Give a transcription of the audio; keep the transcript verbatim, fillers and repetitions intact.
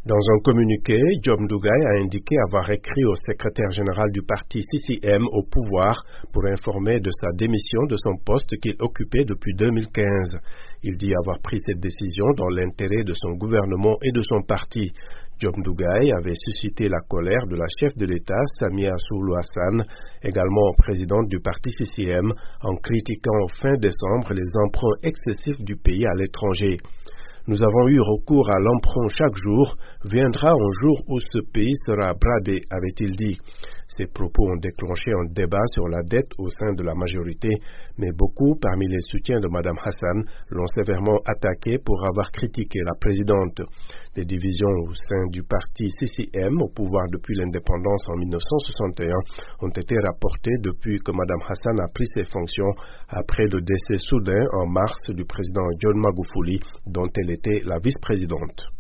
Dans un communiqué, Job Ndugai a indiqué avoir écrit au secrétaire général du parti C C M au pouvoir pour informer de sa démission de son poste qu'il occupait depuis deux mille quinze. Il dit avoir pris cette décision dans l'intérêt de son gouvernement et de son parti. Job Ndugai avait suscité la colère de la chef de l'État, Samia Suluhu Hassan, également présidente du parti C C M, en critiquant fin décembre les emprunts excessifs du pays à l'étranger. Nous avons eu recours à l'emprunt chaque jour. Viendra un jour où ce pays sera bradé, avait-il dit. Ces propos ont déclenché un débat sur la dette au sein de la majorité, mais beaucoup parmi les soutiens de Mme Hassan l'ont sévèrement attaqué pour avoir critiqué la présidente. Les divisions au sein du parti C C M, au pouvoir depuis l'indépendance en mille neuf cent soixante et un, ont été rapportées depuis que Mme Hassan a pris ses fonctions après le décès soudain en mars du président John Magufuli, dont elle était la vice-présidente.